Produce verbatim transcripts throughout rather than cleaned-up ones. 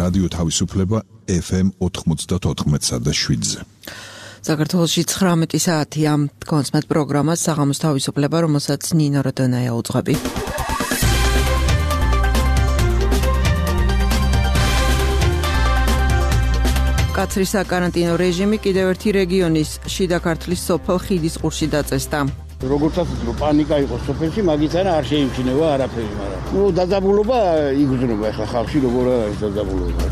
რადიო თავისუფლება ეფ ემ ოთხმოცდაოთხ და შვიდზე. საქართველოში ცხრამეტი საათია კონსმეთ პროგრამა საღამოს თავისუფლება, რომელსაც ნინო როდონაია უძღვები. კაცრი საკარანტინო რეჟიმი კიდევ ერთი რეგიონის შიდა ქართლის სოფელ ხიდისყურში დაწესდა. როგორცაც რო პანიკა იყო სოფელში, მაგით არა არ შეიმჩნევა არაფერი, მაგრამ ნუ დაძაბულობა იგრძნობა ახლა ხალხში როგორ არის დაძაბულობა.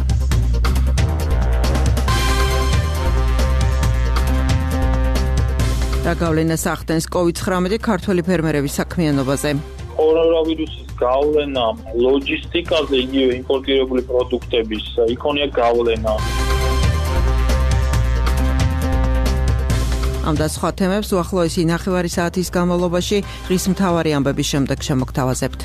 რა გავლენას ახდენს კოვიდ ცხრამეტი ქართველი ფერმერების საქმიანობაზე? კორონავირუსის გავლენა ლოჯისტიკაზე, იგივე იმპორტირებული პროდუქტების იქონია გავლენა. ამ და სხვა თემებს უახლოესი ნახევარი საათის განმავლობაში დღის მთავარი ამბების შემდეგ შემოგთავაზებთ.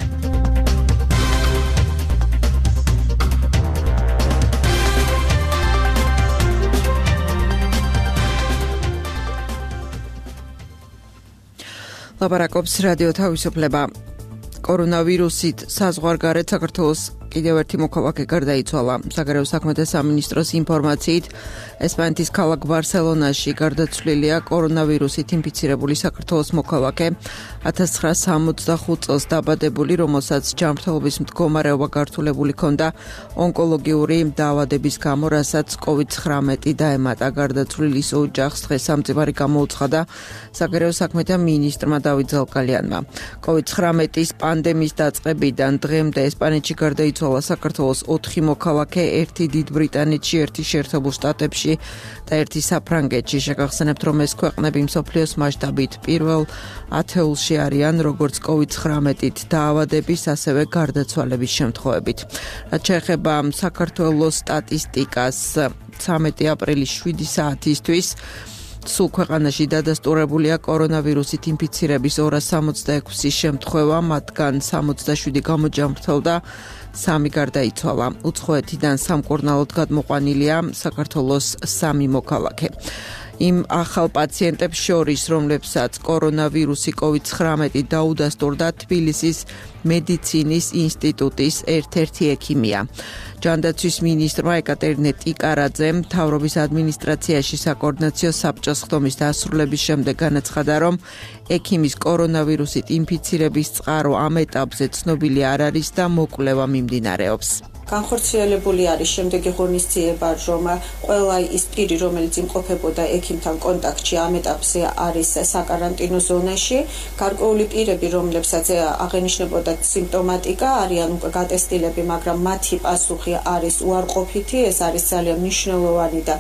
ლაპარაკობს რადიო თავისუფლება. კორონავირუსით საზღვარგარეთ საქართველოს კიდევ ერთი მოქალაქე გარდაიცვალა. საგარეო საქმეთა სამინისტროს ინფორმაციით, ესპანეთის ქალაქ ბარსელონაში გარდაცვლილია კორონავირუსით ინფიცირებული საქართველოს მოქალაქე, ათას ცხრაასი სამოცდახუთ წელს დაბადებული, რომელსაც ჯანმრთელობის მდგომარეობა გართულებული ჰქონდა ონკოლოგიური დაავადების გამო, რასაც კოვიდ ცხრამეტი დაემატა. გარდაცვლილის ოჯახს დღეს სამწიფარი გამოუცხადა საგარეო საქმეთა მინისტრმა დავით ზალკალიანმა. კოვიდ ცხრამეტის პანდემიის დაწყებიდან დღემდე ესპანეთში გარდაიცვალა საქართველოს ოთხი მოქალაქე, ერთი დიდ ბრიტანეთში, ერთი შეერთებულ შტატებში და ერთი საფრანგეთში. შეგახსენებთ, რომ ეს ქვეყნები მსოფლიოს მასშტაბით პირველ ათეულში არიან როგორც კოვიდ ცხრამეტით დაავადების, ასევე გარდაცვალების შემთხვევებით. რაც შეეხება საქართველოს სტატისტიკას, ცამეტი აპრილის შვიდი საათისთვის სულ ქვეყანაში დადასტურებულია კორონავირუსით ინფიცირების ორას სამოცდაექვსი შემთხვევა, მათგან სამოცდაშვიდი გამოჯამრთელდა, სამი გარდაიცვალა. უცხოეთიდან სამკურნალოდ გადმოყვანილია საქართველოს სამი მოქალაქე. იმ ახალ პაციენტებს შორის, რომლებსაც კორონავირუსი კოვიდ ცხრამეტი დაუდასტურდა, თბილისის მედიცინის ინსტიტუტის ერთ-ერთი ექიმია. ჯანდაცვის მინისტრმა ეკატერინე ტიკარაძემ მთავრობის ადმინისტრაციაში საკოორდინაციო საბჭოს ხდომის დასრულების შემდეგ განაცხადა, რომ ექიმის კორონავირუსით ინფიცირების წყარო ამ ეტაპზე ცნობილი არ არის და მოკვლევა მიმდინარეობს. განხორციელებული არის შემდეგი ღონისძიება, რომ ყველა ის პირი, რომელიც იმყოფებოდა ექიმთან კონტაქტში, ამ ეტაპზე არის საკარანტინო ზონაში. გარკვეული პირები, რომლებსაც აღენიშნებოდა სიმპტომატიკა, არიან უკვე გატესტილები, მაგრამ მათი პასუხი არის უარყოფითი. ეს არის ძალიან მნიშვნელოვანი და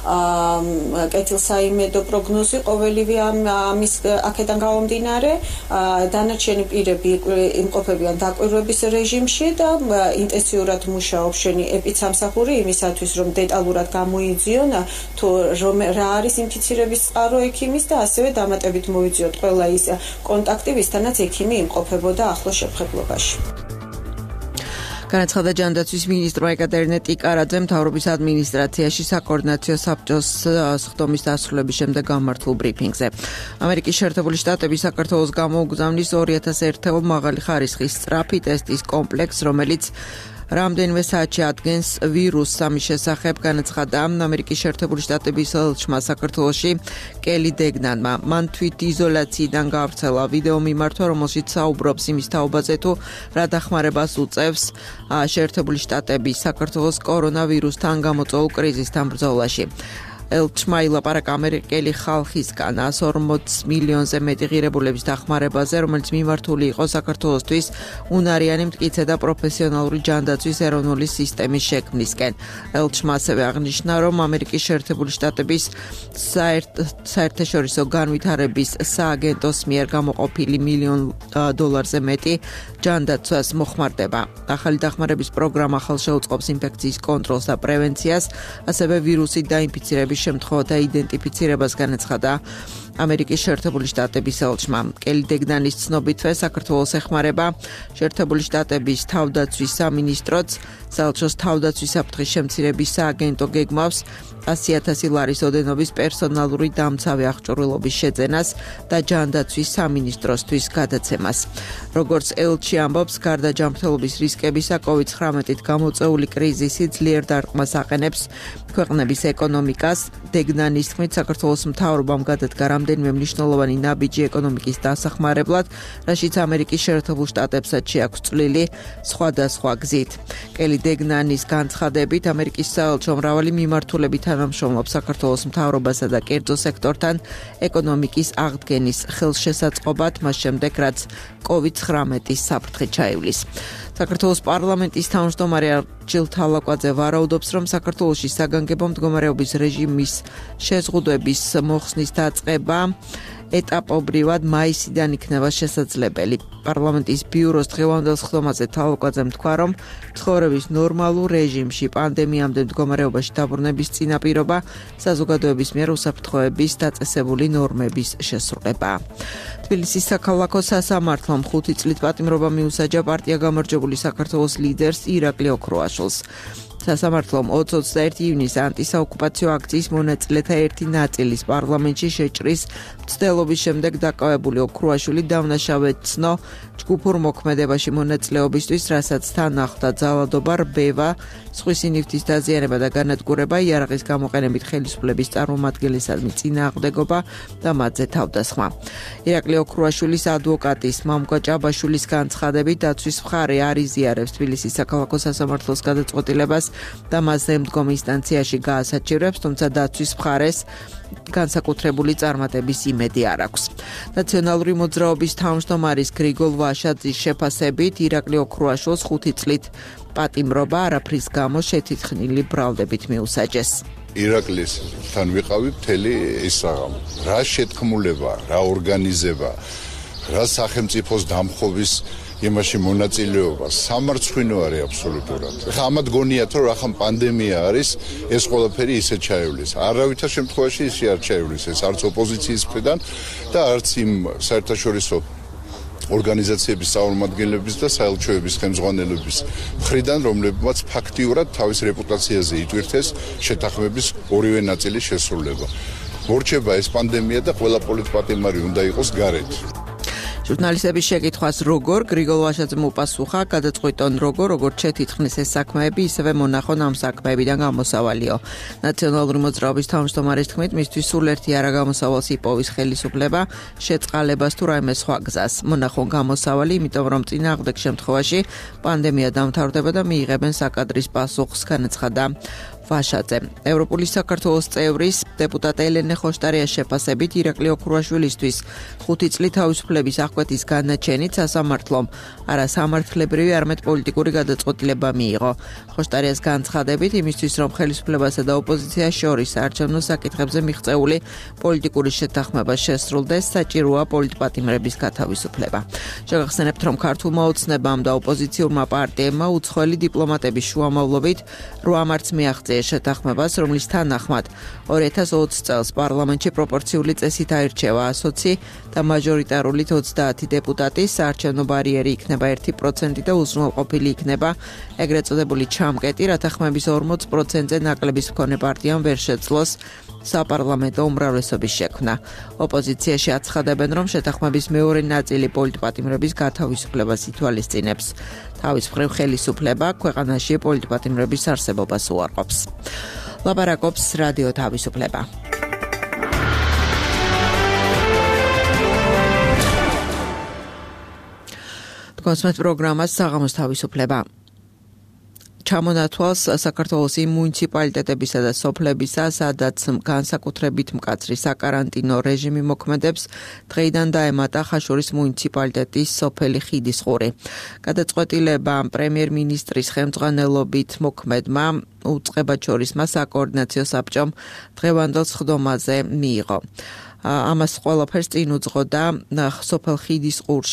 კეთილსაიმედო პროგნოზი ყოველივე ამის აქედან გამომდინარე. დანარჩენი პირები იმყოფებიან დაკვირვების რეჟიმში და ინტენსიურად მუშაობს შენი ეპიცამსახური იმისათვის, რომ დეტალურად გამოიძიონ თუ რა არის ინფიცირების წყარო ექიმის და ასევე დამატებით მოიძიოთ ყველა ის კონტაქტი, ვისთანაც ექიმი იმყოფებოდა ახლო შეფხებლობაში. განაცხადა ჯანდაცვის მინისტრმა ეკატერინე ტიკარაძემ მთავრობის ადმინისტრაციაში საკოორდინაციო საბჭოს ხდომის დასრულების შემდეგ გამართულ ბრიფინგზე. ამერიკის შეერთებული შტატები საქართველოს გამოუგზავნის ორი ათას ერთეულ მაღალი ხარისხის სწრაფი ტესტის კომპლექსს, რომელიც რამდენიმე საათში ადგენს ვირუსს. ამის შესახებ განაცხადა ამერიკის შეერთებული შტატების ელჩმა საქართველოში კელი დეგნანმა. მან თვით იზოლაციიდან გავრცელა ვიდეო მიმართვა, რომელშიც საუბრობს იმის თაობაზე, თუ რა დახმარებას უწევს შეერთებული შტატები საქართველოს კორონავირუსთან გამოწვეულ კრიზისთან ბრძოლაში. ელჩმა ილაპარაკა ამერიკელი ხალხისგან ას ორმოც მილიონზე მეტი ღირებულების დახმარებაზე, რომელიც მიმართული იყო საქართველოსთვის უნარიანი მტკიცე და პროფესიონალური ჯანდაცვის ეროვნული სისტემის შექმნისკენ. ელჩმა ასევე აღნიშნა, რომ ამერიკის შეერთებული შტატების საერთაშორისო განვითარების სააგენტოს მიერ გამოყოფილი მილიონ დოლარზე მეტი ჯანდაცვას მოხმარდება. ახალი დახმარების პროგრამა ხელშეუწყობს ინფექციის კონტროლს და პრევენციას, ასევე ვირუსით დაინფიცირების შემთხვევათა იდენტიფიცირებას. განაცხადა ამერიკის შეერთებული შტატების ელჩმა. კელი დეგნანის ცნობითვე საქართველოს ეხმარება შეერთებული შტატების თავდაცვის სამინისტროც საელჩოს თავდაცვის საფრთხის შემცირების სააგენტო გეგმავს ასი ათასი ლარის ოდენობის პერსონალური დამცავი აღჭურვილობის შეძენას და ჯანდაცვის სამინისტროსთვის გადაცემას. როგორც ელჩი ამბობს, გარდა ჯანმრთელობის რისკებისა, კოვიდ ცხრამეტით გამოწვეული კრიზისი ძლიერ დარტყმას აყენებს ქვეყნების ეკონომიკას. დეგნანის თქმით, საქართველოს მთავრობამ გადადგა რამდენიმე მნიშვნელოვანი ნაბიჯი ეკონომიკის დასახმარებლად, რაშიც ამერიკის შეერთებულ შტატებსაც შეაქვს წვლილი სხვადასხვა გზით. კელი დეგნანის განცხადებით, ამერიკის საელჩო მრავალი მიმართულებით თანამშრომლობს საქართველოს მთავრობასა და კერძო სექტორთან ეკონომიკის აღდგენის ხელშესაწყობად, მას შემდეგ რაც კოვიდ ცხრამეტის საფრთხე ჩაივლის. საქართველოს პარლამენტის თავმჯდომარე არჩილ თალაკვაძე ვარაუდობს, რომ საქართველოში საგანგებო მდგომარეობის რეჟიმის შეზღუდვების მოხსნის დაწყება ეტაპობრივად მაისიდან იქნება შესაძლებელი. პარლამენტის ბიუროს დღევანდელ სხდომაზე თალაკვაძემ თქვა, რომ ცხოვრების ნორმალურ რეჟიმში პანდემიამდე მდგომარეობაში დაბრუნების წინაპირობა საზოგადოების მიერ უსაფრთხოების დაწესებული ნორმების შესრულება. თბილისის საქალაქო სასამართლომ ხუთი წლით პატიმრობა მიუსაჯა პარტია გამარჯვებული საქართველოს ლიდერს ირაკლი ოქროაშვილს. სასამართლომ ოცი ოცდაერთი ივნის ანტისაოკუპაციო აქციის მონაწილეთა ერთი ნაწილის პარლამენტში შეჭრის მცდელობის შემდეგ დაკავებული ოქროაშვილი დავნაშავედ ცნო ჯგუფურ მოქმედებაში მონაწილეობისთვის, რასაც თან ახლდა ძალადობა, რბევა, სხვისი ნივთის დაზიანება და განადგურება, იარაღის გამოყენებით ხელისუფლების წარმომადგენლისადმი წინააღმდეგობა და მათზე თავდასხმა. ირაკლი ოქროაშვილის ადვოკატის მამუკა ჭაბაშვილის განცხადებით, დაცვის მხარე არ იზიარებს თბილისის საქალაქო სასამართლოს გადაწყვეტილებას და მასზე მდგომ ინსტანციაში გაასაჩივრებს, თუმცა დაცვის მხარეს განსაკუთრებული წარმატების იმედი არ აქვს. ნაციონალური მოძრაობის თავმჯდომარის გრიგოლ ვაშაძის შეფასებით, ირაკლი ოქროაშვილს ხუთი წლით პატიმრობა არაფრის გამო შეთითხნილი ბრალდებით მიუსაჯეს. ირაკლისთან ვიყავი მთელი ის საღამო. რა შეთქმულება, რა ორგანიზება, რა სახელმწიფოს დამხობის იმაში მონაწილეობა, სამარცხვინო არის აბსოლუტურად. ხა ამათ გონიათ, რომ ახლა პანდემია არის, ეს ყველაფერი ისე ჩაივლის. არავითარ შემთხვევაში ისე არ ჩაივლის, ეს არც ოპოზიციის მხრიდან და არც იმ საერთაშორისო ორგანიზაციების წარმომადგენლების და საელჩოების ხელმძღვანელების მხრიდან, რომლებმაც ფაქტიურად თავის რეპუტაციაზე იტვირთეს შეთანხმების ორივე ნაწილის შესრულება. მორჩება ეს პანდემია და ყველა პოლიტპატიმარი უნდა იყოს გარეთ. ჟურნალისტების შეკითხვას როგორ გრიგოლ ვაშაძემ უპასუხა, გადაწყვიტონ როგორ, როგორც შეთითხნის ეს საქმეები, ისევე მონახონ ამ საქმეებიდან გამოსავალიო. ნაციონალური მოძრაობის თავმჯდომარის თქმით, მისთვის სულ ერთი არა გამოსავალს იპოვის ხელისუფლება, შეწყალებას თუ რაიმე სხვა გზას. მონახონ გამოსავალი, იმიტომ რომ წინააღმდეგ შემთხვევაში პანდემია დამთავრდება და მიიღებენ საკადრის პასუხს, განაცხადა ვაშაძე. ევროპული საქართველოს წევრის დეპუტატი ელენე ხოშტარიას შეფასებით, ირაკლი ოქროაშვილისთვის ხუთი წლით თავისუფლების აღკვეთის განაჩენით სასამართლომ არა სამართლებრივი, არამედ პოლიტიკური გადაწყვეტილება მიიღო. ხოშტარიას განცხადებით, იმისთვის რომ ხელისუფლებასა და ოპოზიციას შორის საარჩევნო საკითხებზე მიღწეული პოლიტიკური შეთანხმება შესრულდეს, საჭიროა პოლიტპატიმრების გათავისუფლება. შეგახსენებთ, რომ ქართულმა ოცნებამ და ოპოზიციურმა პარტიებმა უცხოელი დიპლომატების შუამავლობით რვა მარტს მიაღწიეს შეთანხმებას, რომლის თანახმად ორი ათას ოცი წელს პარლამენტში პროპორციული წესით აირჩევა ასოცი და მაჟორიტარულით ოცდაათი დეპუტატი, საარჩევნო ბარიერი იქნება ერთი პროცენტი და უზრუნველყოფილი იქნება ეგრეთ წოდებული ჩამკეტი, რათა ხმების ორმოც პროცენტზე ნაკლების მქონე პარტიამ ვერ შეძლოს საპარლამენტო უმრავლესობის შექმნა. ოპოზიციაში აცხადებენ, რომ შეთანხმების მეორე ნაწილი პოლიტპატიმრების გათავისუფლებას ითვალისწინებს. თავის მხრივ ხელისუფლება ქვეყანაში პოლიტპატიმრების არსებობას უარყოფს. ლაპარაკობს რადიო თავისუფლება. კონსმეთ პროგრამას საღამოს თავისუფლება. ჩამონათვალს საქართველოს იმ მუნიციპალიტეტებისა და სოფლებისა, სადაც განსაკუთრებით მკაცრი საკარანტინო რეჟიმი მოქმედებს, დღეიდან დაემატა ხაშურის მუნიციპალიტეტის სოფელი ხიდისყური. გადაწყვეტილება პრემიერ-მინისტრის ხელმძღვანელობით მოქმედმა უწყებაჩორისმა საკოორდინაციო საბჭომ დღევანდელ სხდომაზე მიიღო. ამას ყველაფერს წინ უძღოდა სოფელ ხიდისყურში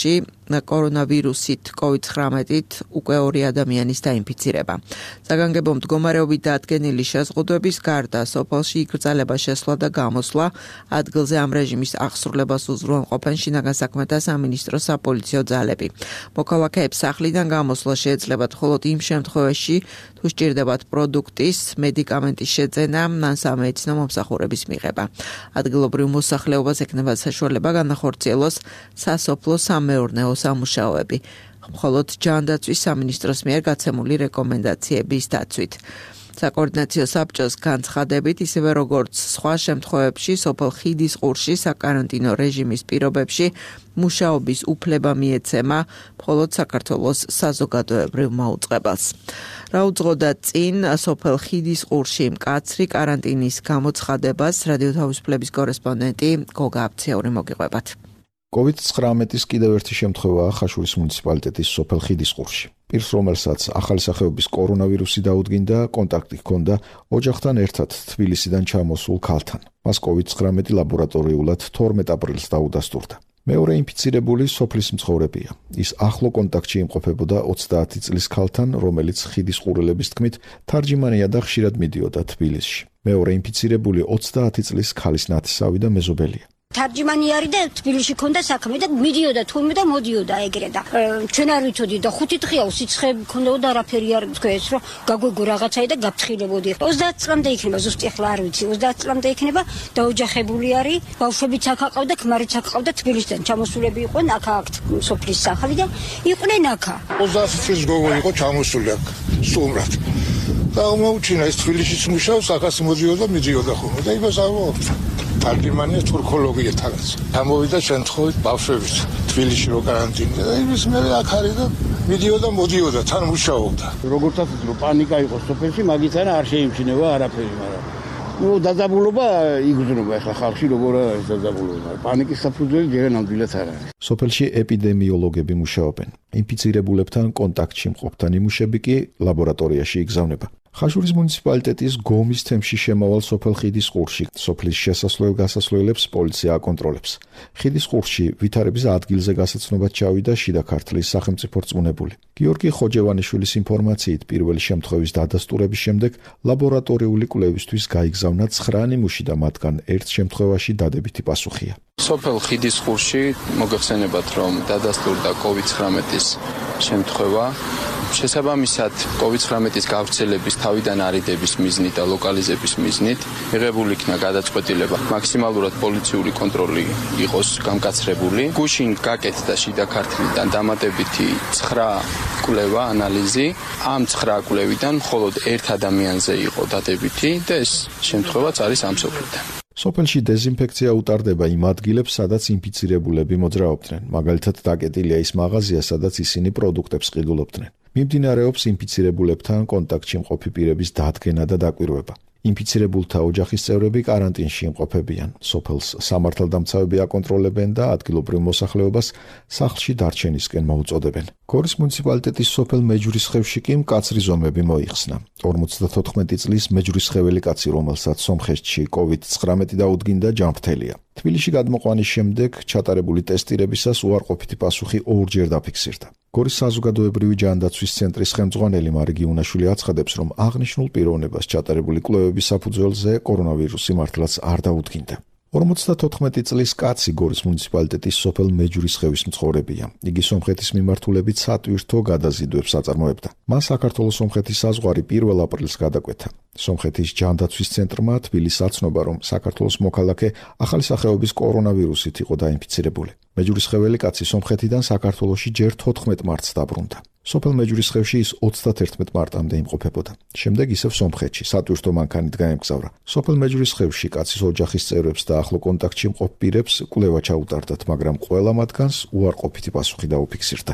კორონავირუსით კოვიდ ცხრამეტით უკვე ორი ადამიანის დაინფიცირება. საგანგებო მდგომარეობით დადგენილი შეზღუდვების გარდა სოფელში იკრძალება შესვლა და გამოსვლა, ადგილზე ამ რეჟიმის აღსრულებას უზრუნველყოფენ შინაგან საქმეთა სამინისტროს საპოლიციო ძალები. მოქალაქეებს სახლიდან გამოსვლა შეეძლებათ მხოლოდ იმ შემთხვევაში, თუ სჭირდებათ პროდუქტის, მედიკამენტის შეძენა ან სამედიცინო მომსახურების მიღება. ადგილობრივ მოსახლეობას ექნება საშუალება განახორციელოს სასოფლო სამეურნეო სამუშაოები, მხოლოდ ჯანდაცვის სამინისტროს მიერ გაცემული რეკომენდაციების დაცვით. საკოორდინაციო საბჭოს განცხადებით, ისევე როგორც სხვა შემთხვევებში, სოფელ ხიდისყურში საკარანტინო რეჟიმის პირობებში მუშაობის უფლება მიეცემა მხოლოდ საქართველოს საზოგადოებრივ მაუწყებელს. რა უძღოდა წინ სოფელ ხიდისყურში მკაცრი კარანტინის გამოცხადებას რადიო თავისუფლების კორესპონდენტი გოგა აბციური მოგიყვებათ. კოვიდ ცხრამეტის კიდევ ერთი შემთხვევაა ხაშურის მუნიციპალიტეტის სოფელ ხიდისყურში. პირს, რომელსაც ახალი სახეობის კორონავირუსი დაუდგინდა, კონტაქტი ჰქონდა ოჯახთან ერთად თბილისიდან ჩამოსულ ქალთან. მას კოვიდ ცხრამეტი ლაბორატორიულად თორმეტ აპრილს დაუდასტურდა. მეორე ინფიცირებული სოფლის მცხოვრებია. ის ახლო კონტაქტში იმყოფებოდა ოცდაათი წლის ქალთან, რომელიც ხიდისყურელების თქმით თარჯიმანია და ხშირად მიდიოდა თბილისში. მეორე ინფიცირებული ოცდაათი წლის ქალის ნათესავი და მეზობელია. თარჯიმანი არის და თბილისში ქონდა საქმე და მიდიოდა თურმე და მოდიოდა ეგრე და ჩვენ არ ვიცოდი და ხუთი დღეა სიცხე ქონდა არაფერი არ თქვეს რომ გაგვეგო რაღაცაი და გაფრთხილებოდი. ოცდაათი წლამდე იქნება ზუსტი ახლა არ ვიცი ოცდაათი წლამდე იქნება დაოჯახებული არის, ბავშვებიც აქ აყავდა, ქმარიც აქ აყავდა, თბილისიდან ჩამოსულები იყვნენ აქ აქ სოფლის სახლი და იყვნენ აქ. ოცდაათი წლის გოგო იყო ჩამოსული აქ სტუმრად. და მოუჩინა ეს თბილისში მუშაობს, აქაც მოდიოდა მიდიოდა ხოლმე და იმას არ მოხდა. თარგმანია თურქოლოგია თანაც. გამოვიდა შემთხვევით ბავშვებით თბილისში რო კარანტინი და იმის მე აქ არის და მიდიოდა მოდიოდა თან მუშაობდა. როგორცაც რო პანიკა იყო სოფელში, მაგითანა არ შეიმჩნევა არაფერი, მაგრამ ნუ დაძაბულობა იგრძნობა ახლა ხალხში როგორ არის დაძაბულობა. პანიკის საფუძველი ჯერ ნამდვილად არ არის. სოფელში ეპიდემიოლოგები მუშაობენ. ინფიცირებულებთან კონტაქტში მყოფთან იმუშები კი ლაბორატორიაში იგზავნება. ხაშურის მუნიციპალიტეტის გომის თემში შემავალ სოფელ ხიდისყურში სოფლის შესასვლელ-გასასვლელებს პოლიცია აკონტროლებს. ხიდისყურში ვითარების ადგილზე გასაცნობად ჩავიდა შიდა ქართლის სახელმწიფო რწმუნებული. გიორგი ხოჯევანიშვილის ინფორმაციით, პირველი შემთხვევის დადასტურების შემდეგ ლაბორატორიული კვლევისთვის გაიგზავნა ცხრა ნიმუში და მათგან ერთ შემთხვევაში დადებითი პასუხია. სოფელ ხიდისყურში მოგეხსენებათ, რომ დადასტურდა კოვიდ ცხრამეტის შემთხვევა. შესაბამისად, კოვიდ ცხრამეტის გავრცელების თავიდან არიდების მიზნით და ლოკალიზების მიზნით მიღებული იქნა გადაწყვეტილება მაქსიმალურად პოლიციური კონტროლი იყოს გამკაცრებული. გუშინ გაკეთდა შიდა ქართლიდან დამატებითი ცხრა კვლევა, ანალიზი. ამ ცხრა კვლევიდან მხოლოდ ერთ ადამიანზე იყო დადებითი და ეს შემთხვევაც არის ამ სოფლიდან. სოფელში დეზინფექცია უტარდება იმ ადგილებს, სადაც ინფიცირებულები მოძრაობდნენ. მაგალითად, დაკეტილია ის მაღაზია, სადაც ისინი პროდუქტებს ყიდულობდნენ. მიმდინარეობს ინფიცირებულებთან კონტაქტში მყოფი პირების დადგენა და დაკვირვება. ინფიცირებულთა ოჯახის წევრები კარანტინში იმყოფებიან. სოფელს სამართალდამცავები აკონტროლებენ და ადგილობრივ მოსახლეობას სახლში დარჩენისკენ მოუწოდებენ. გორის მუნიციპალიტეტის სოფელ მეჯვრისხევში კი მკაცრი ზომები მოიხსნა. ორმოცდათოთხმეტი წლის მეჯვრისხეველი კაცი, რომელსაც სომხეთში კოვიდ ცხრამეტი დაუდგინდა, ჯანმრთელია. თბილისში გადმოყვანის შემდეგ ჩატარებული ტესტირებისას უარყოფითი პასუხი ორჯერ დაფიქსირდა. გორის საზოგადოებრივი ჯანდაცვის ცენტრის ხელმძღვანელი მარგი უნაშვილი აცხადებს, რომ აღნიშნულ პიროვნებას ჩატარებული კვლევების საფუძველზე კორონავირუსი მართლაც არ დაუდგინდა. ორმოცდათოთხმეტი წლის კაცი გორის მუნიციპალიტეტის სოფელ მეჯვრისხევის მცხოვრებია. იგი სომხეთის მიმართულებით სატვირთო გადაზიდვებს აწარმოებდა. მას საქართველოს-სომხეთის საზღვარი პირველ აპრილს გადაკვეთა. სომხეთის ჯანდაცვის ცენტრმა თბილისს აცნობა, რომ საქართველოს მოქალაქე ახალი სახეობის კორონავირუსით იყო დაინფიცირებული. მეჯვრისხეველი კაცი სომხეთიდან საქართველოში ჯერ თოთხმეტ მარტს დაბრუნდა. სოფელ მეჯვრისხევში ის ოცდაათერთმეტ მარტამდე იმყოფებოდა. შემდეგ ისევ სომხეთში სატვირთო მანქანით გაემგზავრა. სოფელ მეჯვრისხევში კაცის ოჯახის წევრებს და ახლო კონტაქტში მყოფ პირებს კვლევა ჩაუტარდათ, მაგრამ ყველა მათგანს უარყოფითი პასუხი დაუფიქსირდა.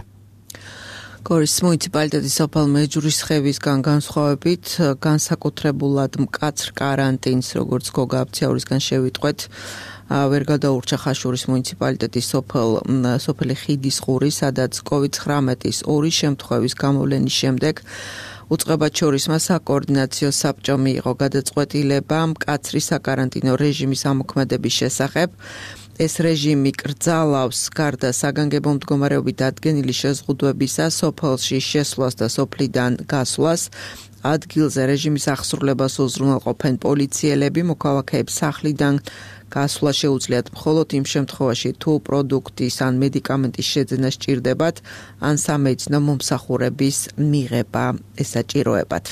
გორის მუნიციპალიტეტის სოფელ მეჯვრისხევისგან განსხვავებით, განსაკუთრებულად მკაცრ კარანტინს, როგორც გოგა აბციაურისგან შევიტყვეთ, ვერ გადაურჩა ხაშურის მუნიციპალიტეტის სოფელ სოფელი ხიდისყური, სადაც კოვიდ ცხრამეტის ორი შემთხვევის გამოვლენის შემდეგ უწყებად შორის მას საკოორდინაციო საბჭომ მიიღო გადაწყვეტილება მკაცრი საკარანტინო რეჟიმის ამოქმედების შესახებ. ეს რეჟიმი კრძალავს გარდა საგანგებო მდგომარეობით დადგენილი შეზღუდვებისა სოფელში შესვლას და სოფლიდან გასვლას. ადგილზე რეჟიმის აღსრულებას უზრუნველყოფენ პოლიციელები, მოქალაქეებს სახლიდან გასვლა შეუძლიათ მხოლოდ იმ შემთხვევაში, თუ პროდუქტის ან მედიკამენტის შეძენა სჭირდებათ, ან სამედიცინო მომსახურების მიღება ესაჭიროებათ.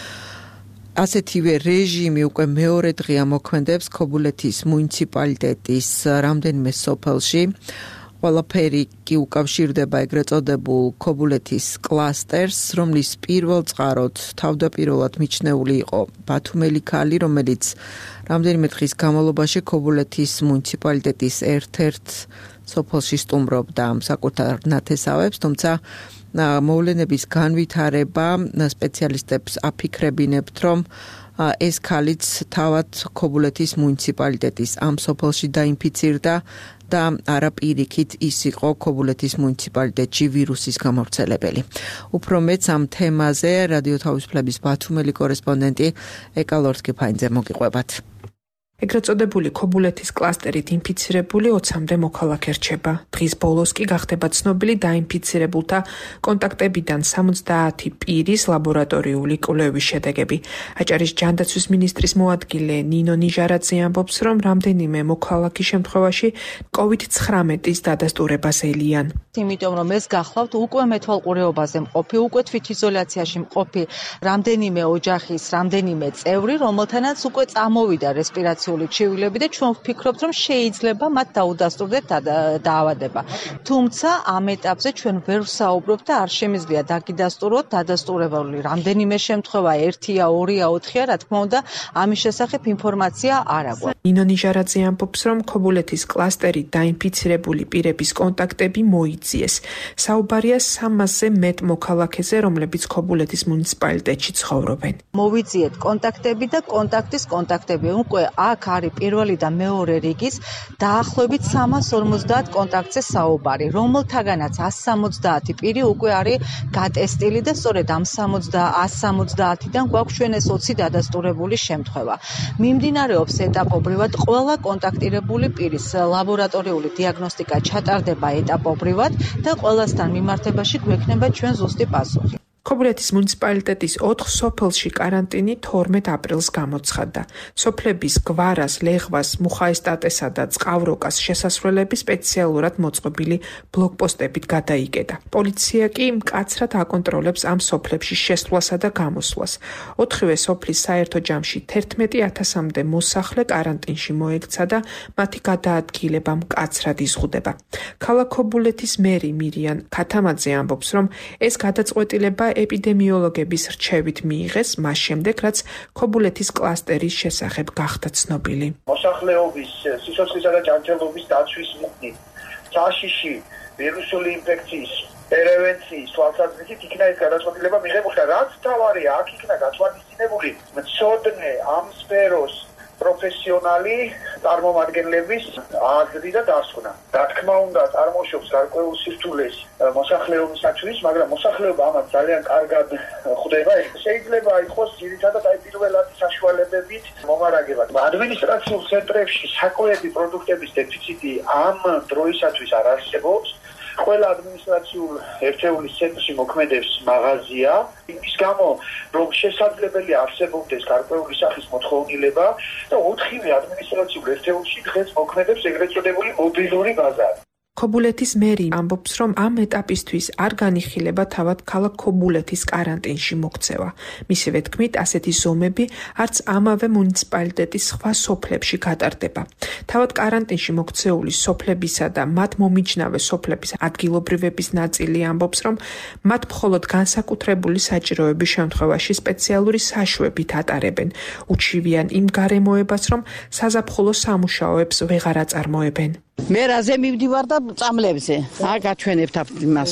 ასეთივე რეჟიმი უკვე მეორე დღეა მოქმედებს ქობულეთის მუნიციპალიტეტის რამდენიმე სოფელში. ყველაფერი კი უკავშირდება ეგრეთ წოდებულ ქობულეთის კლასტერს, რომლის პირველ წყაროდ თავდაპირველად მიჩნეული იყო ბათუმელი ქალი, რომელიც რამდენიმე დღის განმავლობაში ქობულეთის მუნიციპალიტეტის ერთ-ერთ სოფელში სტუმრობდა საკუთარ ნათესავებს, თუმცა მოვლენების განვითარება სპეციალისტებს აფიქრებინებთ, რომ ეს ქალიც თავად ქობულეთის მუნიციპალიტეტის ამ სოფელში დაინფიცირდა და არა პირიქით ის იყო ქობულეთის მუნიციპალიტეტში ვირუსის გამავრცელებელი. უფრო მეც ამ თემაზე რადიო თავისუფლების ბათუმელი კორესპონდენტი ეკა ლორთქიფაინძე მოგიყვებათ. ეგრეთ წოდებული ქობულეთის კლასტერით ინფიცირებული ოცამდე მოქალაქე რჩება. დღის ბოლოს კი გახდება ცნობილი დაინფიცირებულთა კონტაქტებიდან სამოცდაათი პირის ლაბორატორიული კვლევის შედეგები. აჭარის ჯანდაცვის მინისტრის მოადგილე ნინო ნიჟარაძე ამბობს, რომ რამდენიმე მოქალაქის შემთხვევაში კოვიდ ცხრამეტის დადასტურებას ელიან. იმიტომ რომ ეს გახლავთ უკვე მეთვალყურეობაზე მყოფი, უკვე თვითიზოლაციაში მყოფი რამდენიმე ოჯახის, რამდენიმე წევრი, რომელთანაც უკვე წამოვიდა რესპირაციული ჩივილები და ჩვენ ვფიქრობთ, რომ შეიძლება მათ დაუდასტურდეთ დაავადება. თუმცა ამ ეტაპზე ჩვენ ვერ ვსაუბრობთ და არ შემიძლია დაგიდასტუროთ დადასტურებული რამდენიმე შემთხვევა, ერთია, ორია, ოთხია, რა თქმა უნდა, ამის შესახებ ინფორმაცია არ აქვს. ნინო ნიჟარაძე ამბობს, რომ ქობულეთის კლასტერით დაინფიცირებული პირების კონტაქტები მოიძიეს. საუბარია სამასზე მეტ მოქალაქეზე, რომლებიც ქობულეთის მუნიციპალიტეტში ცხოვრობენ. მოვიძიეთ კონტაქტები და კონტაქტის კონტაქტები. უკვე აქ არის პირველი და მეორე რიგის დაახლოებით სამას ორმოცდაათ კონტაქტზე საუბარი, რომელთაგანაც ას სამოცდაათი პირი უკვე არის გატესტილი და სწორედ ამ ას სამოცდაათიდან გვაქვს ჩვენ ეს ოცი დადასტურებული შემთხვევა. მიმდინარეობს ეტაპობრივად ყველა კონტაქტირებული პირის ლაბორატორიული დიაგნოსტიკა ჩატარდება ეტაპობრივად და ყველასთან მიმართებაში გვექნება ჩვენ ზუსტი პასუხი. ქობულეთის მუნიციპალიტეტის ოთხ სოფელში კარანტინი თორმეტ აპრილს გამოცხადდა. სოფლების გვარას, ლეღვას, მუხაესტატესა და წყავროკას შესასვლელები სპეციალურად მოწყობილი ბლოკპოსტებით გადაიკეტა. პოლიცია კი მკაცრად აკონტროლებს ამ სოფლებში შესვლასა და გამოსვლას. ოთხივე სოფლის საერთო ჯამში თერთმეტი ათასამდე მოსახლე კარანტინში მოექცა და მათი გადაადგილება მკაცრად იზღუდება. ქალაქ ქობულეთის მერი მირიან ქათამაძე ამბობს, რომ ეს გადაწყვეტილება ეპიდემიოლოგების რჩევით მიიღეს, მას შემდეგ, რაც ქობულეთის კლასტერის შესახებ გახდა ცნობილი. მოსახლეობის სიცოცხლისა და ჯანმრთელობის დაცვის მიზნით საშიში ვირუსული ინფექციის პრევენციის თვალსაზრისით იქნა ეს გადაწყვეტილება მიღებული და რაც თავარია, აქ იქნა გათვალისწინებული მცოდნე ამ სფეროს პროფესიონალი წარმომადგენლების აზრი და დასკვნა. რა თქმა უნდა, წარმოშობს გარკვეულ სირთულეს მოსახლეობისათვის, მაგრამ მოსახლეობა ამას ძალიან კარგად ხვდება. შეიძლება იყოს ძირითადად აი პირველადი საშუალებებით მომარაგება. ადმინისტრაციულ ცენტრებში საკვები პროდუქტების დეფიციტი ამ დროისათვის არ არსებობს. ყველა ადმინისტრაციულ ერთეულის ცენტრში მოქმედებს მაღაზია, იმის გამო, რომ შესაძლებელი არსებობდეს გარკვეული სახის მოთხოვნილება და ოთხივე ადმინისტრაციულ ერთეულში დღეს მოქმედებს ეგრეთ წოდებული მობილური ბაზარი. ქობულეთის მერი ამბობს, რომ ამ ეტაპისთვის არ განიხილება თავად ქალაქ ქობულეთის კარანტინში მოქცევა. მისივე თქმით, ასეთი ზომები არც ამავე მუნიციპალიტეტის სხვა სოფლებში გატარდება. თავად კარანტინში მოქცეული სოფლებისა და მათ მომიჯნავე სოფლების ადგილობრივების ნაწილი ამბობს, რომ მათ მხოლოდ განსაკუთრებული საჭიროების შემთხვევაში სპეციალური საშვებით ატარებენ. უჩივიან იმ გარემოებას, რომ საზაფხულო სამუშაოებს ვეღარ აწარმოებენ. მე რაზე მივდივარ და წამლებზე. აა გაჩვენებთ იმას.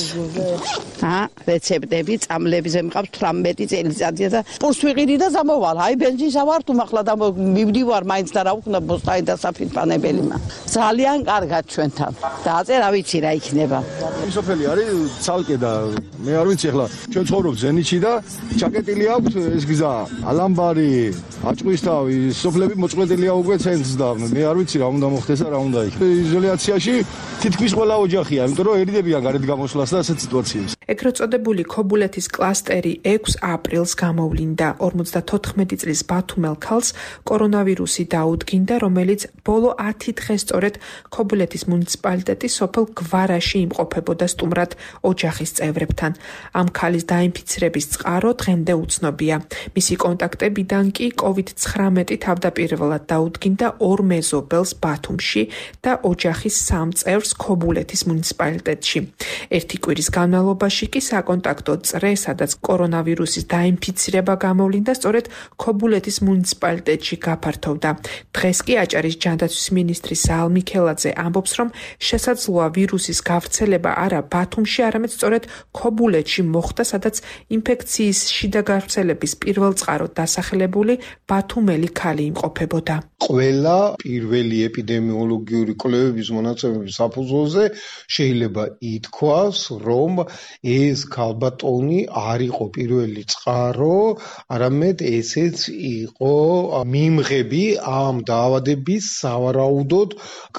აა რეცეპტები წამლებზე მყავს თვრამეტი წელიწადია და პურს ვიყიდი და ზამოვალ. აი ბენზინსა ვარ თუ ახლა და მივდივარ მაინც და რა ვქნა ბოსტაი და საფირფანებელი. ძალიან კარგად ჩვენთან. დააწე რა ვიცი რა იქნება. ის სოფელი არის ცალკე და მე არ ვიცი ახლა ჩვენ ცხოვრობ ზენიტში და ჩაკეტილი აქვს ეს გზა. ალამბარი, აჭყვისთავი, სოფლები მოწყვეტილია უკვე ცენტრს და მე არ ვიცი რა უნდა მოხდეს და რა უნდა იქნას. იზოლაციაში თითქმის ყველა ოჯახია, იმიტომ რომ ერიდებიან გარეთ გამოსვლას და ასეთ სიტუაციებს. ეგრეთ წოდებული ქობულეთის კლასტერი ექვსი აპრილს გამოვლინდა. ორმოცდათოთხმეტი წლის ბათუმელ ქალს კორონავირუსი დაუდგინდა, რომელიც ბოლო ათი დღე სწორედ ქობულეთის მუნიციპალიტეტის სოფელ გვარაში იმყოფებოდა სტუმრად ოჯახის წევრებთან. ამ ქალის დაინფიცირების წყარო დღემდე უცნობია. მისი კონტაქტებიდან კი კოვიდ ცხრამეტი თავდაპირველად დაუდგინდა ორ მეზობელს ბათუმში და ოჯახის სამ წევრს ქობულეთის მუნიციპალიტეტში. ერთი კვირის განმავლობაში კი საკონტაქტო წრე, სადაც კორონავირუსის დაინფიცირება გამოვლინდა, სწორედ ქობულეთის მუნიციპალიტეტში გაფართოვდა. დღეს კი აჭარის ჯანდაცვის მინისტრი ზაალ მიქელაძე ამბობს, რომ შესაძლოა ვირუსის გავრცელება არა ბათუმში, არამედ სწორედ ქობულეთში მოხდა, სადაც ინფექციის შიდა გავრცელების პირველ წყაროდ დასახელებული ბათუმელი ქალი იმყოფებოდა. ყველა პირველი ეპიდემიოლოგიური კვლევების მონაცემების საფუძველზე შეიძლება ითქვას, რომ ეს ქალბატონი არ იყო პირველი წყარო, არამედ ესეც იყო მიმღები ამ დაავადების სავარაუდოდ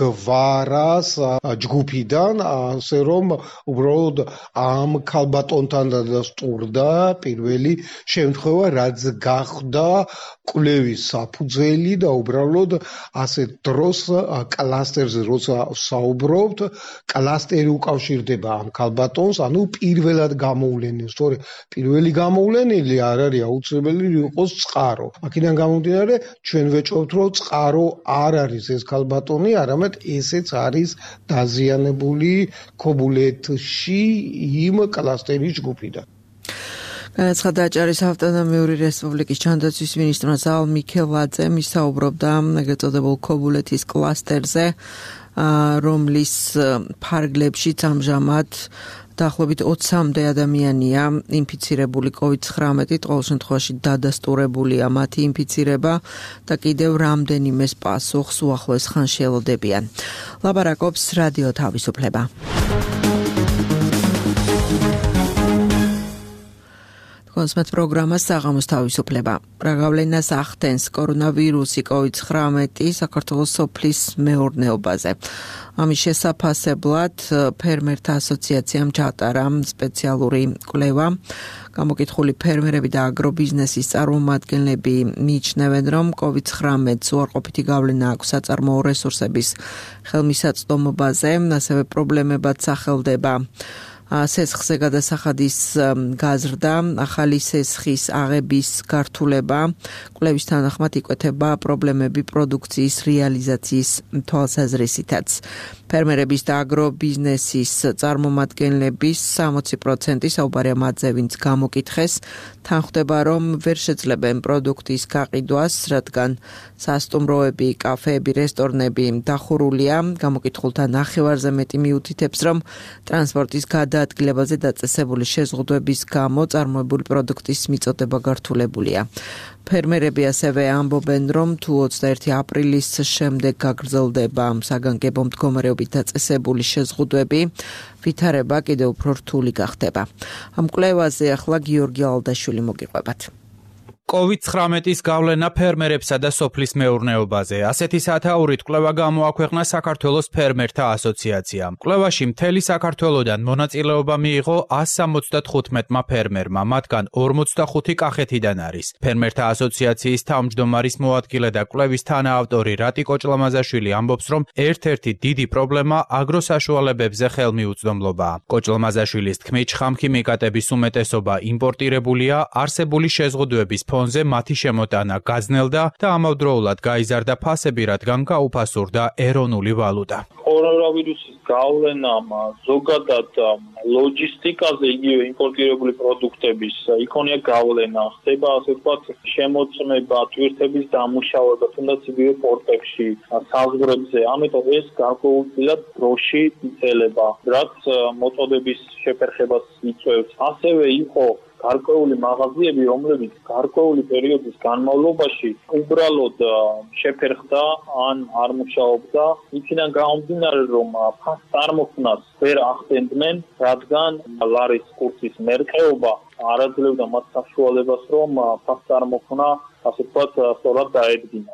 გვარას ჯგუფიდან, ასე რომ უბრალოდ ამ ქალბატონთან დადასტურდა პირველი შემთხვევა, რაც გახდა კვლევის საფუძველი და უბრალოდ ასეთ დროს კლასტერზე როცა საუბრობთ, კლასტერი უკავშირდება ამ ქალბატონს, ანუ პირველად გამოვლენილს, თორე პირველი გამოვლენილი არ არის აუცილებელი იყოს წყარო. აქედან გამომდინარე, ჩვენ ვეჭვობთ, რომ წყარო არ არის ეს ქალბატონი, არამედ ესეც არის დაზიანებული ქობულეთში იმ კლასტერის ჯგუფიდან. განაცხადა აჭარის ავტონომიური რესპუბლიკის ჯანდაცვის მინისტრმა ზაალ მიქელაძემ, ის საუბრობდა ეგრეთ წოდებულ ქობულეთის კლასტერზე, რომლის ფარგლებშიც ამჟამად დაახლოებით ოცამდე ადამიანია ინფიცირებული კოვიდ ცხრამეტით, ყოველ შემთხვევაში დადასტურებულია მათი ინფიცირება და კიდევ რამდენიმეს პასუხს უახლოეს ხანში ელოდებიან. ლაბარაკობს რადიო თავისუფლება. კონსმეთ პროგრამა საღამოს თავისუფლება. რა გავლენას ახდენს კორონავირუსი კოვიდ ცხრამეტი საქართველოს სოფლის მეურნეობაზე. ამის შესაფასებლად ფერმერთა ასოციაციამ ჩაატარა სპეციალური კვლევა. გამოკითხული ფერმერები და აგრობიზნესის წარმომადგენლები მიიჩნევენ, რომ კოვიდ ცხრამეტს უარყოფითი გავლენა აქვს საწარმოო რესურსების ხელმისაწვდომობაზე, ასევე პრობლემებად სახელდება სესხზე გადასახადის გაზრდა, ახალი სესხის აღების გართულება, კვლევის თანახმად იკვეთება პრობლემები პროდუქციის რეალიზაციის თვალსაზრისითაც. ფერმერების და აგრობიზნესის წარმომადგენლების სამოცი პროცენტი საუბარია მათზე, ვინც გამოკითხეს, თან ხვდება, რომ ვერ შეძლებენ პროდუქტის გაყიდვას, რადგან სასტუმროები, კაფეები, რესტორნები დახურულია. გამოკითხულთა ნახევარზე მეტი მიუთითებს, რომ ტრანსპორტის გადაადგილებაზე დაწესებული შეზღუდვების გამო წარმოებული პროდუქტის მიწოდება გართულებულია. ფერმერები ასევე ამბობენ, რომ თუ ოცდაერთი აპრილის შემდეგ გაგრძელდება საგანგებო მდგომარეობით დაწესებული შეზღუდვები, ვითარება კიდევ უფრო რთული გახდება. ამ კვლევაზე ახლა გიორგი ალდაშვილი მოგიყვებათ. კოვიდ ცხრამეტის გავლენა ფერმერებსა და სოფლის მეურნეობაზე. ასეთი სათაურით კვლევა გამოაქვეყნა საქართველოს ფერმერთა ასოციაციამ. კვლევაში მთელი საქართველოდან მონაწილეობა მიიღო ასი სამოცდათხუთმეტმა ფერმერმა, მათგან ორმოცდახუთი კახეთიდან არის. ფერმერთა ასოციაციის თავმჯდომარის მოადგილე და კვლევის თანაავტორი რატი კოჭლამაზაშვილი ამბობს, რომ ერთ-ერთი დიდი პრობლემა აგროსაშუალებებზე ხელმიუწვდომლობაა. კოჭლამაზაშვილის თქმით, შხამქიმიკატების უმეტესობა იმპორტირებულია, არსებული შეზღუდვების ფონზე მათი შემოტანა გაძნელდა და ამავდროულად გაიზარდა ფასები, რადგან გაუფასურდა ეროვნული ვალუტა. კორონავირუსის გავლენამ ზოგადად ლოჯისტიკაზე, იგივე იმპორტირებული პროდუქტების იქონია გავლენა, ხდება ასე ვთქვათ შემოწმება, ტვირთების დამუშავება, თუნდაც იგივე პორტებში, საზღვრებზე. ამიტომ ეს გარკვეულწილად დროში იწელება, რაც მოწოდების შეფერხებას იწვევს. ასევე იყო გარკვეული მაღაზიები, რომლებიც გარკვეული პერიოდის განმავლობაში უბრალოდ შეფერხდა ან არ მუშაობდა, იქიდან გამომდინარე, რომ ფას წარმოქმნას ვერ ახდენდნენ, რადგან ლარის კურსის მერყეობა არ აძლევდა მათ საშუალებას, რომ ფას წარმოქმნა, ასე ვთქვათ, სწორად დაედგინა.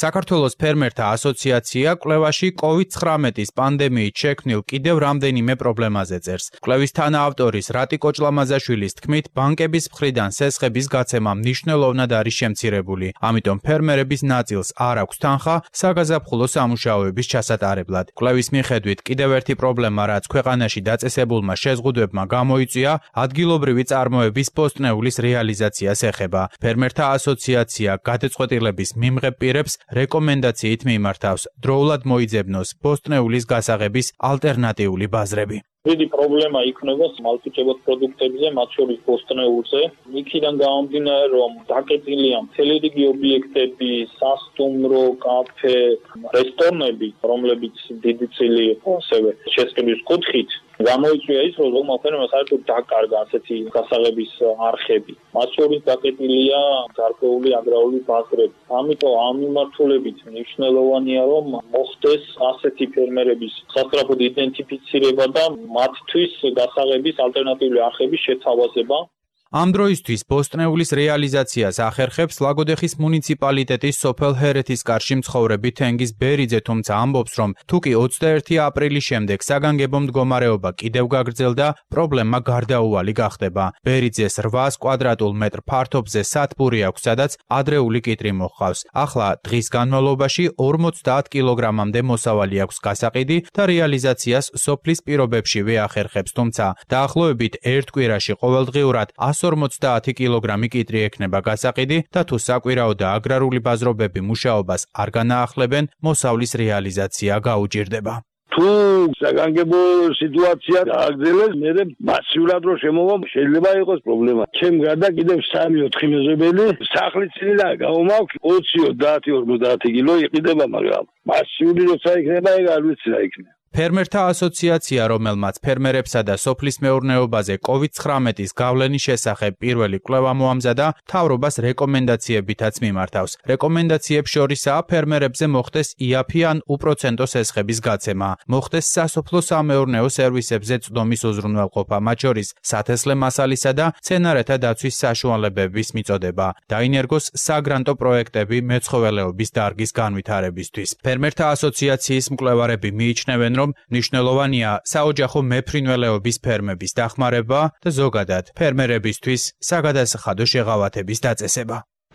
საქართველოს ფერმერთა ასოციაცია კვლევაში კოვიდ ცხრამეტის პანდემიით შექმნილ კიდევ რამდენიმე პრობლემაზე წერს. კვლევის თანაავტორის რატი კოჭლამაზაშვილის თქმით, ბანკების მხრიდან სესხების გაცემა მნიშვნელოვნად არის შემცირებული. ამიტომ ფერმერების ნაწილს არ აქვს თანხა საგაზაფხულო სამუშაოების ჩასატარებლად. კვლევის მიხედვით კიდევ ერთი პრობლემა, რაც ქვეყანაში დაწესებულმა შეზღუდვებმა გამოიწვია, ადგილობრივი წარმოების პოსტნეულის რეალიზაციას ეხება. ფერმერთა ასოციაცია გადაწყვეტილების მიმღებ პირებს რეკომენდაციით მიმართავს დროულად მოიძებნოს პოსტნეულის გასაღების ალტერნატიული ბაზრები. დიდი პრობლემა იქნება მალტიჭებად პროდუქტებზე, მათ შორის პოსტნეულზე. იქიდან გამომდინარე, რომ დაკეტილია მთელი რიგი ობიექტები, სასტუმრო, კაფე, რესტორნები, რომლებიც დიდი წილი იყო ასევე შესყიდვის კუთხით. გამოიწვია ის, რომ ზოგმა ფერმერს საერთოდ დაკარგა ასეთი გასაღების არხები. მათ შორის დაკეტილია გარკვეული აგრარული ბაზრები. ამიტომ ამ მიმართულებით მნიშვნელოვანია, რომ მოხდეს ასეთი ფერმერების სასწრაფოდ იდენტიფიცირება და მათთვის გასაღების ალტერნატიული არხების შეთავაზება. ამ დროისთვის პოსტნეულის რეალიზაციას ახერხებს ლაგოდეხის მუნიციპალიტეტის სოფელ ჰერეთის კარში მცხოვრები თენგიზ ბერიძე, თუმცა ამბობს, რომ თუკი ოცდაერთი აპრილის შემდეგ საგანგებო მდგომარეობა კიდევ გაგრძელდა, პრობლემა გარდაუვალი გახდება. ბერიძეს რვაას კვადრატულ მეტრ ფართობზე სათბური აქვს, სადაც ადრეული კიტრი მოჰყავს. ახლა დღის განმავლობაში ორმოცდაათ კილოგრამამდე მოსავალი აქვს გასაყიდი და რეალიზაციას სოფლის პირობებშივე ახერხებს, თუმცა დაახლოებით ერთ კვირაში ყოველდღიურად ორმოცდაათი კილოგრამი კიტრი ექნება გასაყიდი და თუ საკვირაო და აგრარული ბაზრობები მუშაობას არ განაახლებენ, მოსავლის რეალიზაცია გაუჭირდება. თუ საგანგებო სიტუაცია გააგრძელებს, მე მასიურად რო შემოვა, შეიძლება იყოს პრობლემა. ჩემ გარდა კიდევ სამი ოთხი მეზობელი სახლის წინდა გამომაქვს ოცი ოცდაათი ორმოცდაათი კილო იყიდება, მაგრამ მასიური როცა იქნება, ეგ არ ვიცი რა იქნება. ფერმერთა ასოციაცია, რომელმაც ფერმერებსა და სოფლის მეურნეობაზე კოვიდ ცხრამეტის გავლენის შესახებ პირველი კვლევა მოამზადა, მთავრობას რეკომენდაციებითაც მიმართავს. რეკომენდაციებს შორისაა ფერმერებზე მოხდეს იაფი ან უპროცენტო სესხების გაცემა, მოხდეს სასოფლო სამეურნეო სერვისებზე წვდომის უზრუნველყოფა, მათ შორის სათესლე მასალისა და მცენარეთა დაცვის საშუალებების მიწოდება, დაინერგოს საგრანტო პროექტები მეცხოველეობის დარგის განვითარებისთვის. ფერმერთა ასოციაციის მკვლევარები მიიჩნევენ, რომ მნიშვნელოვანია საოჯახო მეფრინველეობის ფერმების დახმარება და ზოგადად ფერმერებისთვის საგადასახადო შეღავათების დაწესება.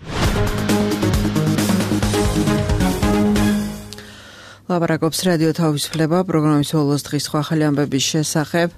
ლაპარაკობს რადიო თავისუფლება პროგრამის ბოლოს დღის სხვა ახალი ამბების შესახებ.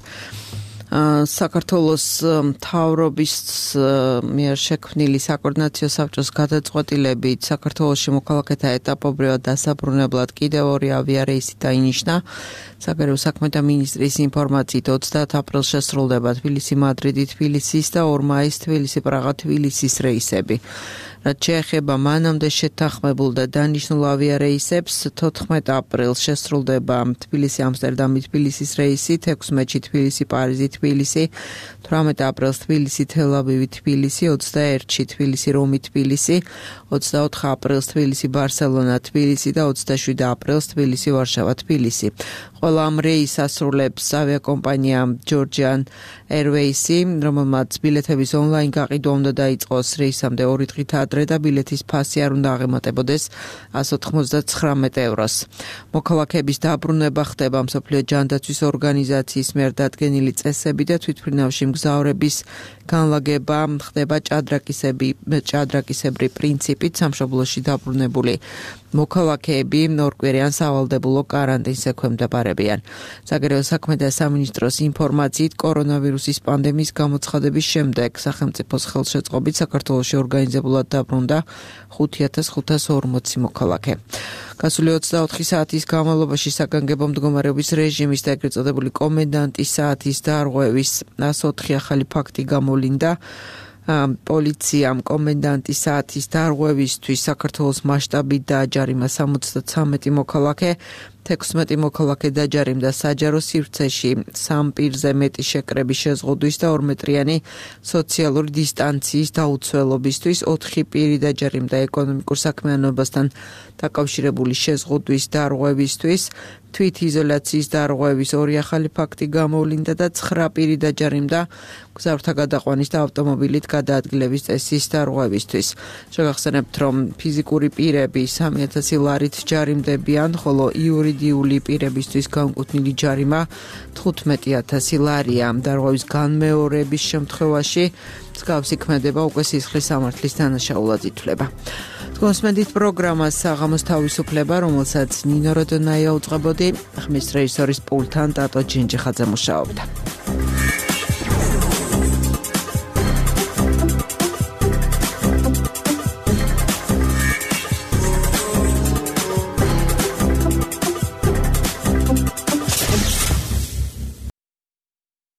საქართველოს მთავრობის მიერ შექმნილი საკოორდინაციო საბჭოს გადაწყვეტილებით საქართველოში მოქალაქეთა ეტაპობრივად დასაბრუნებლად კიდევ ორი ავიარეისი დაინიშნა. საგარეო საქმეთა მინისტრის ინფორმაციით ოცდაათ აპრილს შესრულდება თბილისი-მადრიდი, თბილისის და ორ მაისს თბილისი-პრაღა, თბილისის რეისები. რაც შეეხება მანამდე შეთანხმებულ და დანიშნულ ავიარეისებს, თოთხმეტ აპრილს შესრულდება თბილისი-ამსტერდამი, თბილისის რეისით, ექვსმეტში თბილისი-პარიზი, თბილისი, თვრამეტ აპრილს თბილისი, თელ-ავივი, თბილისი, ოცდაერთში თბილისი, რომი, თბილისი, ოცდაოთხ აპრილს თბილისი, ბარსელონა, თბილისი და ოცდაშვიდ აპრილს თბილისი, ვარშავა, თბილისი. ყველა ამ რეისს ასრულებს ავიაკომპანია Georgian Airways-ი, რომელმაც ბილეთების ონლაინ გაყიდვა უნდა დაიწყოს რეისამდე ორი დღით ადრე და ბილეთის ფასი არ უნდა აღემატებოდეს ასი ოცდათხმეტ ევროს. მოქალაქეების დაბრუნება ხდება მსოფლიო ჯანდაცვის ორგანიზაციის მიერ დადგენილი წესები და თვითმფრინავში მგზავრების განლაგება ხდება ჭადრაკისები, ჭადრაკისებრი პრინციპით. სამშობლოში დაბრუნებული მოქალაქეები ორკვირიან სავალდებულო კარანტინს ექვემდებარებიან. საგარეო საქმეთა სამინისტროს ინფორმაციით კორონავირუსის პანდემიის გამოცხადების შემდეგ სახელმწიფოს ხელშეწყობით საქართველოში ორგანიზებულად დაბრუნდა ხუთი ათას ხუთას ორმოცი მოქალაქე. გასული ოცდაოთხი საათის განმავლობაში საგანგებო მდგომარეობის რეჟიმის და ეგრეთ წოდებული კომენდანტის საათის დარღვევის ასი ოთხი ახალი ფაქტი გამოვლინდა. პოლიციამ კომენდანტის საათის დარღვევისთვის საქართველოს მასშტაბით დააჯარიმა სამოცდათვრამეტი მოქალაქე, ექვსმეტი მოქალაქე დაჯარიმდა საჯარო სივრცეში სამ პირზე მეტი შეკრების შეზღუდვის და ორმეტრიანი სოციალური დისტანციის დაუცველობისთვის, ოთხი პირი დაჯარიმდა ეკონომიკურ საქმიანობასთან დაკავშირებული შეზღუდვის დარღვევისთვის, თვითიზოლაციის დარღვევის ორი ახალი ფაქტი გამოვლინდა და ცხრა პირი დაჯარიმდა მგზავრთა გადაყვანის და ავტომობილით გადაადგილების წესის დარღვევისთვის. შეგახსენებთ, რომ ფიზიკური პირები სამი ათასი ლარით ჯარიმდებიან, ხოლო იურიდიული პირებისთვის განკუთვნილი ჯარიმა თხუთმეტი ათასი ლარია. დარღვევის განმეორების შემთხვევაში მსგავსი ქმედება უკვე სისხლის სამართლის დანაშაულად ითვლება. გონსმენდით პროგრამას საღამოს თავისუფლება, რომელსაც ნინო როდონაია უწყებოდი, ხმის რეჟისორის პულტთან ტატო ჯინჯიხაძე მუშაობდა.